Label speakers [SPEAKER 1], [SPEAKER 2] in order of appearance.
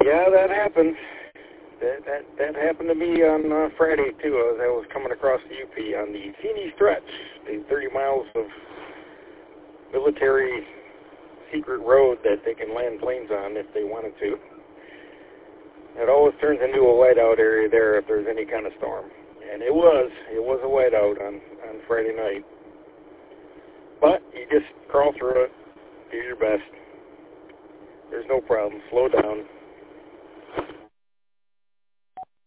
[SPEAKER 1] Yeah, that happened. That happened to me on Friday, too. I was coming across the UP on the Feeney Stretch, the 30 miles of military secret road that they can land planes on if they wanted to. It always turns into a whiteout area there if there's any kind of storm. And it was a whiteout on Friday night. But you just crawl through it, do your best. There's no problem. Slow down.